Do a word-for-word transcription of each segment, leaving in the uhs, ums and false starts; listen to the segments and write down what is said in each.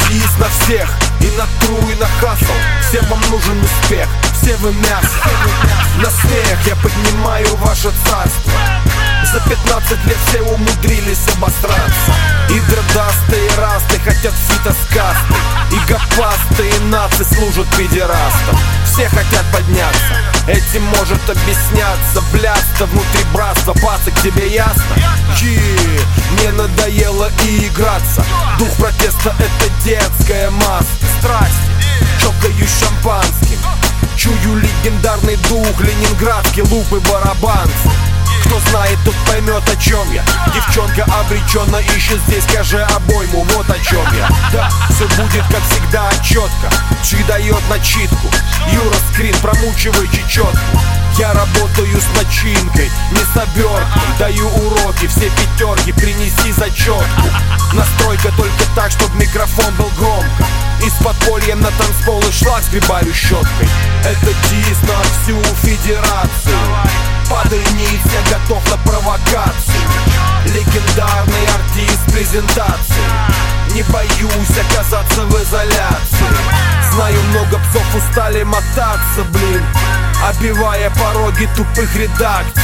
девиз на всех, и на тру, и на хасл. Всем вам нужен успех, все вы мясо. На смех я поднимаю ваше царство. За пятнадцать лет все умудрились обосраться. И дредастые расты хотят фита с кастой, и гопастые нации служат педерастам. Все хотят подняться, этим может объясняться блядство внутри братства. Пацак, тебе ясно? Чи, мне надоело и играться. Дух протеста — это детская маска. Страсти, чокаюсь шампанским. Чую легендарный дух ленинградский, лупы барабанцы. Кто знает, тот поймет, о чем я. Девчонка обреченно ищет здесь, скажи обойму, вот о чем я. Да, все будет как всегда четко. Чи дает начитку, Юра скрин, промучивай чечетку. Я работаю с начинкой, не с оберткой. Даю уроки, все пятерки, принеси зачетку. Настройка только так, чтоб микрофон был громко. И с подпольем на танцпол и шлак сгребаю щеткой. Это дис на всю федерацию. Падай ниц, я готов на провокацию. Легендарный артист презентации. Не боюсь оказаться в изоляции. Знаю, много псов устали мотаться, блин, обивая пороги тупых редакций.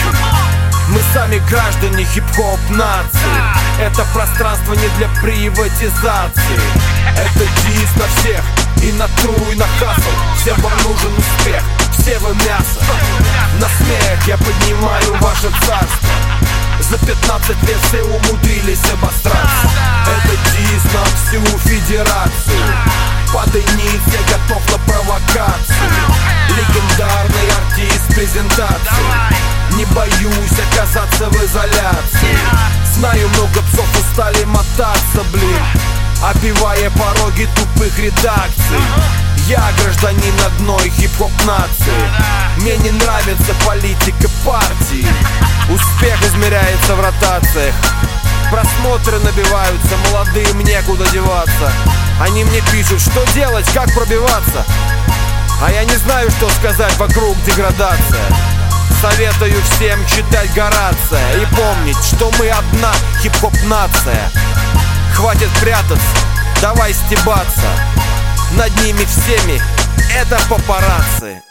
Мы сами граждане хип-хоп нации. Это пространство не для приватизации. Это дис на всех, и на тру, и на хасл. Всем вам нужен успех, все вы мясо. На смех я поднимаю ваше царство. За пятнадцать лет все умудрились обосраться. Это дис на всю федерацию. Падай ниц, я готов на провокацию. Легендарный артист презентации. Не боюсь оказаться в изоляции. Знаю, много псов устали мотаться, блин, обивая пороги тупых редакций. Я гражданин одной хип-хоп нации. Мне не нравится политика партии. Успех измеряется в ротациях. Просмотры набиваются, молодым некуда деваться. Они мне пишут, что делать, как пробиваться. А я не знаю, что сказать, вокруг деградация. Советую всем читать Горация и помнить, что мы одна хип-хоп нация. Хватит прятаться, давай стебаться. Над ними всеми это папарацци.